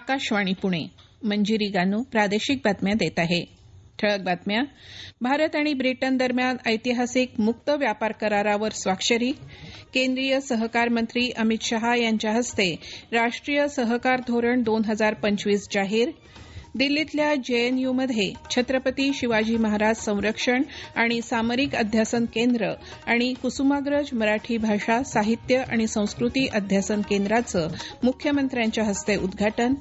आकाशवाणी पुणे. मंजिरी गानू प्रादेशिक बातम्या देत आहे. ठळक बातम्या. भारत आणि ब्रिटन दरम्यान ऐतिहासिक मुक्त व्यापार करारावर स्वाक्षरी. केंद्रीय सहकार मंत्री अमित शहा यांच्या हस्ते राष्ट्रीय सहकार धोरण 2025 जाहीर. दिल्लीतल्या जेएनयूमध्ये छत्रपती शिवाजी महाराज संरक्षण आणि सामरिक अध्यासन केंद्र आणि कुसुमाग्रज मराठी भाषा साहित्य आणि संस्कृती अध्यासन केंद्राचं मुख्यमंत्र्यांच्या हस्ते उद्घाटन.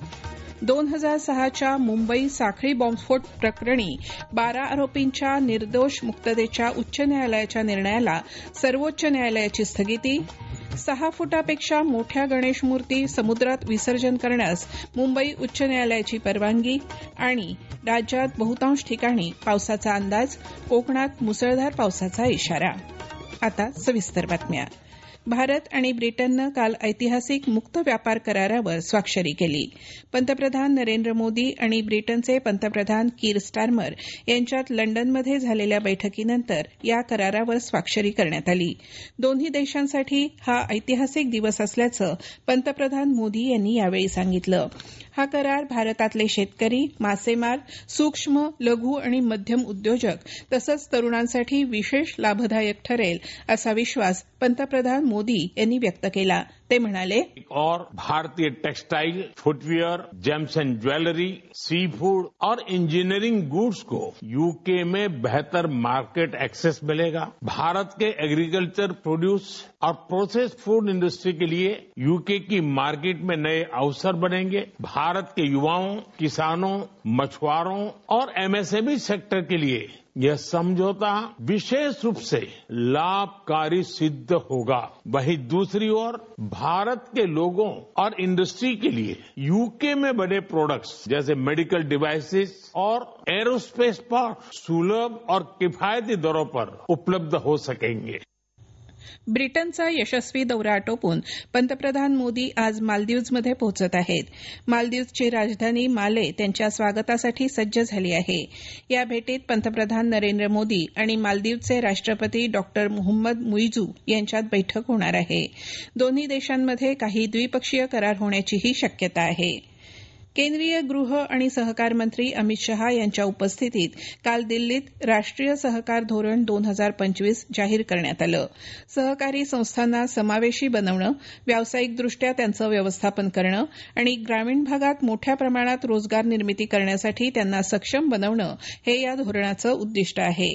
2006च्या मुंबई साखळी बॉम्बस्फोट प्रकरणी 12 आरोपींच्या निर्दोष मुक्ततेच्या उच्च न्यायालयाच्या निर्णयाला सर्वोच्च न्यायालयाची स्थगिती. 6 फुटापेक्षा मोठ्या गणेश मूर्ती समुद्रात विसर्जन करण्यास मुंबई उच्च न्यायालयाची परवानगी. आणि राज्यात बहुतांश ठिकाणी पावसाचा अंदाज. कोकणात मुसळधार पावसाचा इशारा. आता सविस्तर बातम्या. भारत आणि ब्रिटननं काल ऐतिहासिक मुक्त व्यापार करारावर स्वाक्षरी केली. पंतप्रधान नरेंद्र मोदी आणि ब्रिटनचे पंतप्रधान कीर स्टारमर यांच्यात लंडनमध्ये झालेल्या बैठकीनंतर या करारावर स्वाक्षरी करण्यात आली. दोन्ही देशांसाठी हा ऐतिहासिक दिवस असल्याचं पंतप्रधान मोदी यांनी यावेळी सांगितलं. हा करार भारतातले शेतकरी, मासेमार, सूक्ष्म, लघु आणि मध्यम उद्योजक तसंच तरुणांसाठी विशेष लाभदायक ठरेल असा विश्वास पंतप्रधान मोदी यांनी व्यक्त केला. ते म्हणाले, और भारतीय textile, footwear, gems and jewellery, sea food और इंजीनियरिंग गुड्स को यूके में बेहतर मार्केट एक्सेस मिलेगा. भारत के एग्रीकल्चर प्रोड्यूस और प्रोसेस फूड इंडस्ट्री के लिए यूके की मार्केट में नए अवसर बनेंगे. भारत के युवाओं, किसानों, मछुआरों और एमएसएमई सेक्टर के लिए यह समझौता विशेष रूप से लाभकारी सिद्ध होगा. वहीं दूसरी ओर भारत के लोगों और इंडस्ट्री के लिए यूके में बने प्रोडक्ट्स जैसे मेडिकल डिवाइसेस और एरोस्पेस पार्ट सुलभ और किफायती दरों पर उपलब्ध हो सकेंगे. ब्रिटनचा यशस्वी दौरा आटोपून पंतप्रधान मोदी आज मालदीव्जमध्ये पोहोचत आहेत. मालदीव्जची राजधानी माले त्यांच्या स्वागतासाठी सज्ज झाली आहे. या भेटीत पंतप्रधान नरेंद्र मोदी आणि मालदीवचे राष्ट्रपती डॉक्टर मोहम्मद मुइझू यांच्यात बैठक होणार आहे. दोन्ही देशांमध्ये काही द्विपक्षीय करार होण्याचीही शक्यता आहे. केंद्रीय गृह आणि सहकार मंत्री अमित शहा यांच्या उपस्थितीत काल दिल्लीत राष्ट्रीय सहकार धोरण 2025 जाहीर करण्यात आलं. सहकारी संस्थांना समावेशी बनवणं, व्यावसायिकदृष्ट्या त्यांचं व्यवस्थापन करणं आणि ग्रामीण भागात मोठ्या प्रमाणात रोजगार निर्मिती करण्यासाठी त्यांना सक्षम बनवणं हे या धोरणाचं उद्दिष्ट आहे.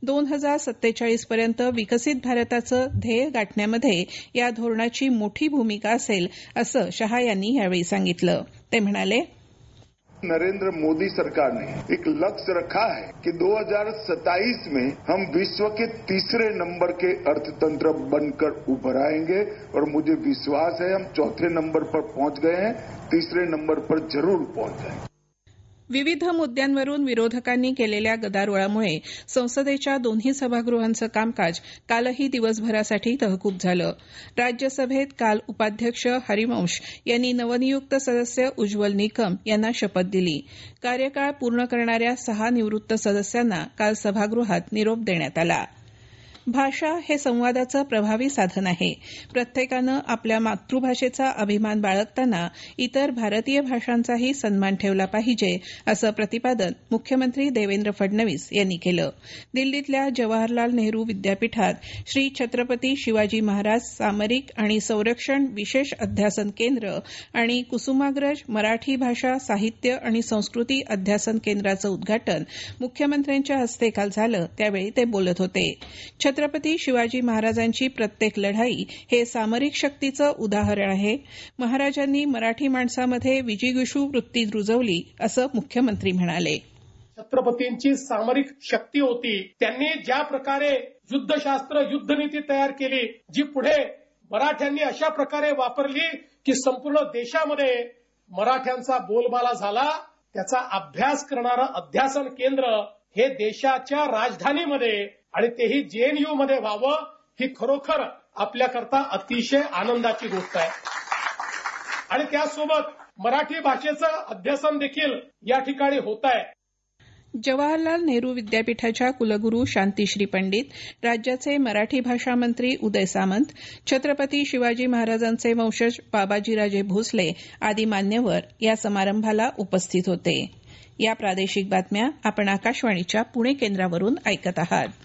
2047 पर्यंत विकसित भारताचं ध्येय गाठण्यामध्ये या धोरणाची मोठी भूमिका असेल असं शहा यांनी यावेळी सांगितलं. ते म्हणाले, नरेंद्र मोदी सरकार ने एक लक्ष्य रखा है कि 2027 में हम विश्व के तीसरे नंबर के अर्थतंत्र बनकर उभर आएंगे और मुझे विश्वास है हम चौथे नंबर पर पहुंच गए हैं, तीसरे नंबर पर जरूर पहुंच जाएंगे. विविध मुद्द्यांवरून विरोधकांनी केलेल्या गदारोळामुळे संसदेच्या दोन्ही सभागृहांचं कामकाज कालही दिवसभरासाठी तहकूब झालं. राज्यसभेत काल उपाध्यक्ष हरिवंश यांनी नवनियुक्त सदस्य उज्ज्वल निकम यांना शपथ दिली. कार्यकाळ पूर्ण करणाऱ्या 6 निवृत्त सदस्यांना काल सभागृहात निरोप देण्यात आला. भाषा हे संवादाचं प्रभावी साधन आहे. प्रत्येकानं आपल्या मातृभाषेचा अभिमान बाळगताना इतर भारतीय भाषांचाही सन्मान ठेवला पाहिजे असं प्रतिपादन मुख्यमंत्री देवेंद्र फडणवीस यांनी केलं. दिल्लीतल्या जवाहरलाल नेहरू विद्यापीठात श्री छत्रपती शिवाजी महाराज सामरिक आणि संरक्षण विशेष अध्यासन केंद्र आणि कुसुमाग्रज मराठी भाषा साहित्य आणि संस्कृती अध्यासन केंद्राचं उद्घाटन मुख्यमंत्र्यांच्या हस्ते काल झालं. त्यावेळी ते बोलत होते. छत्रपती शिवाजी महाराजांची प्रत्येक लढाई हे सामरिक शक्तीचं उदाहरण आहे. महाराजांनी मराठी माणसामध्ये विजिगीषू वृत्ती रुजवली असं मुख्यमंत्री म्हणाले. छत्रपतींची सामरिक शक्ती होती. त्यांनी ज्या प्रकारे युद्धशास्त्र युद्धनीती तयार केली, जी पुढे मराठ्यांनी अशा प्रकारे वापरली की संपूर्ण देशामध्ये मराठ्यांचा बोलबाला झाला. त्याचा अभ्यास करणारं अध्यासन केंद्र हे देशाच्या राजधानीमध्ये आणि तेही जेएनयू मध्ये व्हावं ही खरोखर आपल्याकरता अतिशय आनंदाची गोष्ट आहे. आणि त्यासोबत मराठी भाषेचं अध्यासन देखील या ठिकाणी होत आहे. जवाहरलाल नेहरू विद्यापीठाच्या कुलगुरू शांतीश्री पंडित, राज्याचे मराठी भाषा मंत्री उदय सामंत, छत्रपती शिवाजी महाराजांचे वंशज बाबाजीराजे भोसले आदी मान्यवर या समारंभाला उपस्थित होते. या प्रादेशिक बातम्या आपण आकाशवाणीच्या पुणे केंद्रावरून ऐकत आहात.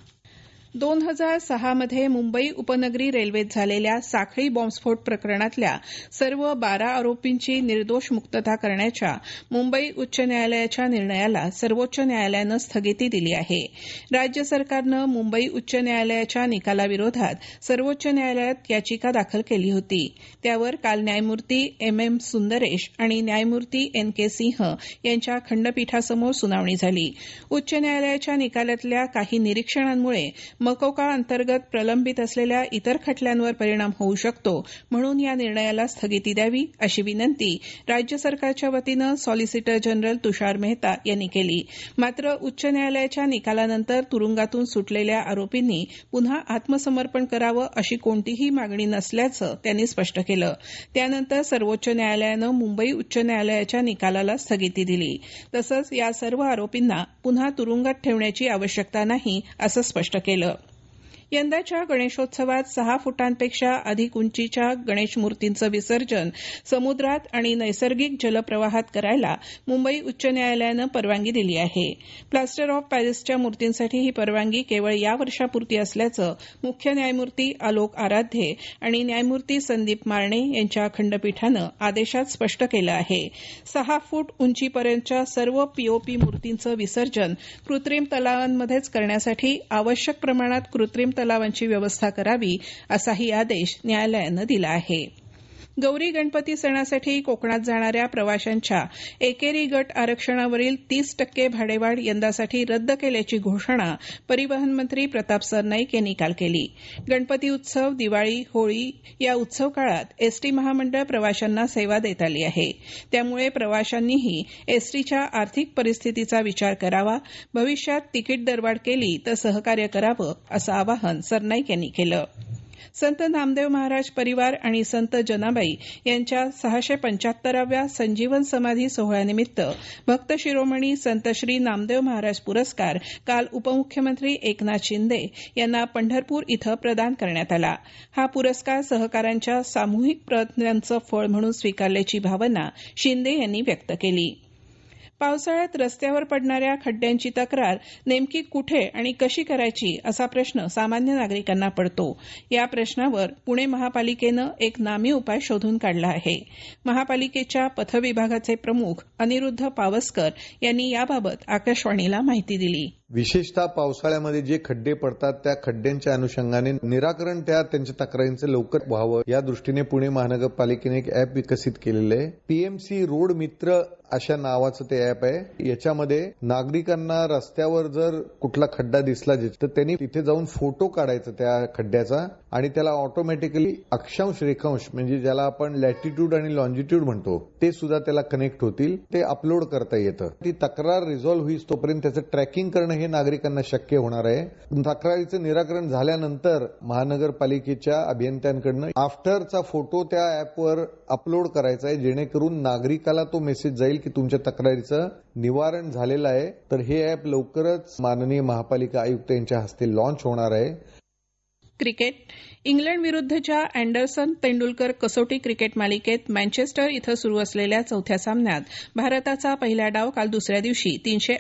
2006 मध्ये मुंबई उपनगरी रेल्वेत झालेल्या साखळी बॉम्बस्फोट प्रकरणातल्या सर्व 12 आरोपींची निर्दोष मुक्तता करण्याच्या मुंबई उच्च न्यायालयाच्या निर्णयाला सर्वोच्च न्यायालयानं स्थगिती दिली आहे. राज्य सरकारनं मुंबई उच्च न्यायालयाच्या निकालाविरोधात सर्वोच्च न्यायालयात याचिका दाखल केली होती. त्यावर काल न्यायमूर्ती MM सुंदरेश आणि न्यायमूर्ती NK सिंह यांच्या खंडपीठासमोर सुनावणी झाली. उच्च न्यायालयाच्या निकालातल्या काही निरीक्षणांमुळे मकोका अंतर्गत प्रलंबित असलेल्या इतर खटल्यांवर परिणाम होऊ शकतो, म्हणून या निर्णयाला स्थगिती द्यावी अशी विनंती राज्य सरकारच्या वतीनं सॉलिसिटर जनरल तुषार मेहता यांनी केली. मात्र उच्च न्यायालयाच्या निकालानंतर तुरुंगातून सुटलेल्या आरोपींनी पुन्हा आत्मसमर्पण करावं अशी कोणतीही मागणी नसल्याचं त्यांनी स्पष्ट केलं. त्यानंतर सर्वोच्च न्यायालयानं मुंबई उच्च न्यायालयाच्या निकालाला स्थगिती दिली. तसंच या सर्व आरोपींना पुन्हा तुरुंगात ठेवण्याची आवश्यकता नाही असं स्पष्ट केलं. यंदाच्या गणेशोत्सवात 6 फुटांपेक्षा अधिक उंचीच्या गणेश मूर्तींचं विसर्जन समुद्रात आणि नैसर्गिक जलप्रवाहात करायला मुंबई उच्च न्यायालयानं परवानगी दिली आहे. प्लास्टर ऑफ पॅरिसच्या मूर्तींसाठी ही परवानगी केवळ या वर्षापुरती असल्याचं मुख्य न्यायमूर्ती आलोक आराध्ये आणि न्यायमूर्ती संदीप मारणे यांच्या खंडपीठानं आदेशात स्पष्ट केलं आहे. 6 फूट उंचीपर्यंतच्या सर्व POP मूर्तींचं विसर्जन कृत्रिम तलावांमध्येच करण्यासाठी आवश्यक प्रमाणात कृत्रिम तलावांची व्यवस्था करावी असाही आदेश न्यायालयानं दिला आहे. गौरी गणपती सणासाठी कोकणात जाणाऱ्या प्रवाशांच्या एकेरी गट आरक्षणावरील 30% भाडेवाढ यंदासाठी रद्द केल्याची घोषणा परिवहन मंत्री प्रताप सरनाईक यांनी काल केली. गणपती उत्सव, दिवाळी, होळी या उत्सव काळात एसटी महामंडळ प्रवाशांना सेवा देत आली आहे. त्यामुळे प्रवाशांनीही एसटीच्या आर्थिक परिस्थितीचा विचार करावा, भविष्यात तिकीट दरवाढ केली तर सहकार्य करावं असं आवाहन सरनाईक यांनी केलं. संत नामदेव महाराज परिवार आणि संत जनाबाई यांच्या 675व्या संजीवन समाधी सोहळ्यानिमित्त भक्त शिरोमणी संत श्री नामदेव महाराज पुरस्कार काल उपमुख्यमंत्री एकनाथ शिंदे यांना पंढरपूर इथं प्रदान करण्यात आला. हा पुरस्कार सहकाऱ्यांच्या सामूहिक प्रयत्नांचं फळ म्हणून स्वीकारल्याची भावना शिंदे यांनी व्यक्त केली. पावसाळ्यात रस्त्यावर पडणाऱ्या खड्ड्यांची तक्रार नेमकी कुठे आणि कशी करायची असा प्रश्न सामान्य नागरिकांना पडतो. या प्रश्नावर पुणे महापालिकेनं एक नामी उपाय शोधून काढला आहे. महापालिकेच्या पथविभागाचे प्रमुख अनिरुद्ध पावसकर यांनी याबाबत आकाशवाणीला माहिती दिली. विशेषतः पावसाळ्यामध्ये जे खड्डे पडतात त्या खड्ड्यांच्या अनुषंगाने निराकरण त्यांच्या तक्रारींचं लवकर व्हावं या दृष्टीने पुणे महानगरपालिकेने एक अॅप विकसित केलेलं आहे. PMC रोड मित्र अशा नावाचं ते अॅप आहे. याच्यामध्ये नागरिकांना रस्त्यावर जर कुठला खड्डा दिसला तर त्यांनी तिथे जाऊन फोटो काढायचा त्या खड्ड्याचा आणि त्याला ऑटोमॅटिकली अक्षांश रेखांश म्हणजे ज्याला आपण लॅटिट्यूड आणि लॉन्जिट्यूड म्हणतो ते सुद्धा त्याला कनेक्ट होतील. ते अपलोड करता येतं. ती तक्रार रिझॉल्व्ह होईस तोपर्यंत त्याचं ट्रॅकिंग करणं हे नागरिकांना शक्य होणार आहे. तक्रारीचं निराकरण झाल्यानंतर महानगरपालिकेच्या अभियंत्यांकडनं आफ्टरचा फोटो त्या अॅपवर अपलोड करायचा आहे जेणेकरून नागरिकाला तो मेसेज जाईल की तुमच्या तक्रारीचं निवारण झालेलं आहे. तर हे अॅप लवकरच माननीय महापालिका आयुक्त यांच्या हस्ते लॉन्च होणार आहे. क्रिकेट. इंग्लंड विरुद्धच्या अँडरसन तेंडुलकर कसोटी क्रिकेट मालिकेत मँचेस्टर इथं सुरू असलेल्या चौथ्या सामन्यात भारताचा पहिला डाव काल दुसऱ्या दिवशी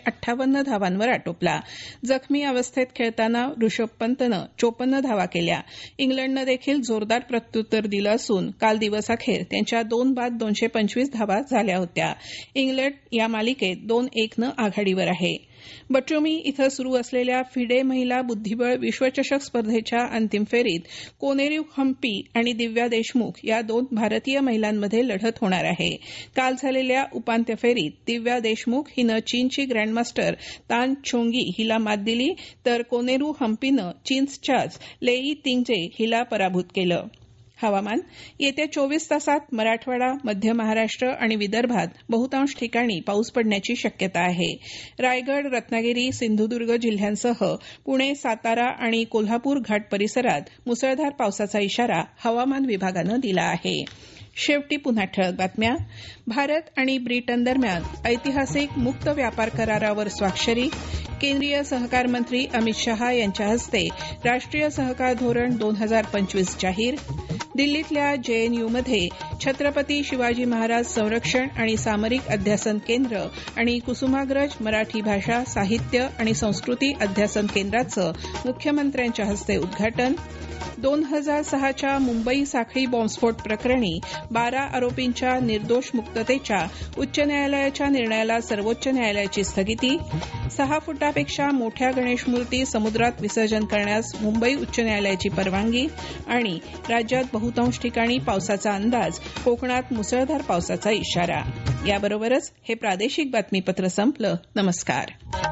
358 धावांवर आटोपला. जखमी अवस्थेत खेळताना ऋषभ पंतनं 54 धावा केल्या. इंग्लंडनं देखील जोरदार प्रत्युत्तर दिलं असून काल दिवसअखेर त्यांच्या 2 बाद 225 धावा झाल्या होत्या. इंग्लंड या मालिकेत 2-1नं आघाडीवर आहे. बट्रोमी इथं सुरू असलेल्या फिडे महिला बुद्धिबळ विश्वचषक स्पर्धेच्या अंतिम फेरीत कोनेरू हम्पी आणि दिव्या देशमुख या 2 भारतीय महिलांमध्ये लढत होणार आहे. काल झालेल्या उपांत्य फेरीत दिव्या देशमुख हिनं चीनची ग्रँडमास्टर तान छोंगी हिला मात दिली तर कोनेरू हम्पीनं चीनच्याच लेई तिंगजे हिला पराभूत केलं. हवामान. येत्या 24 तासात मराठवाडा, मध्य महाराष्ट्र आणि विदर्भात बहुतांश ठिकाणी पाऊस पडण्याची शक्यता आहे. रायगड, रत्नागिरी, सिंधुदुर्ग जिल्ह्यांसह पुणे, सातारा आणि कोल्हापूर घाट परिसरात मुसळधार पावसाचा इशारा हवामान विभागानं दिला आहे. शेवटी पुन्हा ठळक बातम्या. भारत आणि ब्रिटन दरम्यान ऐतिहासिक मुक्त व्यापार करारावर स्वाक्षरी. केंद्रीय सहकार मंत्री अमित शहा यांच्या हस्ते राष्ट्रीय सहकार धोरण 2025 जाहीर. दिल्लीतल्या JNUमध्ये छत्रपती शिवाजी महाराज संरक्षण आणि सामरिक अध्यासन केंद्र आणि कुसुमाग्रज मराठी भाषा साहित्य आणि संस्कृती अध्यासन केंद्राचं मुख्यमंत्र्यांच्या हस्ते उद्घाटन. 2006च्या मुंबई साखळी बॉम्बस्फोट प्रकरणी 12 आरोपींच्या निर्दोष मुक्ततेच्या उच्च न्यायालयाच्या निर्णयाला सर्वोच्च न्यायालयाची स्थगिती. 6 फुटापेक्षा मोठ्या गणेश मूर्ती समुद्रात विसर्जन करण्यास मुंबई उच्च न्यायालयाची परवानगी. आणि राज्यात बहुतांश ठिकाणी पावसाचा अंदाज, कोकणात मुसळधार पावसाचा इशारा. याबरोबरच हे प्रादेशिक बातमीपत्र संपलं. नमस्कार.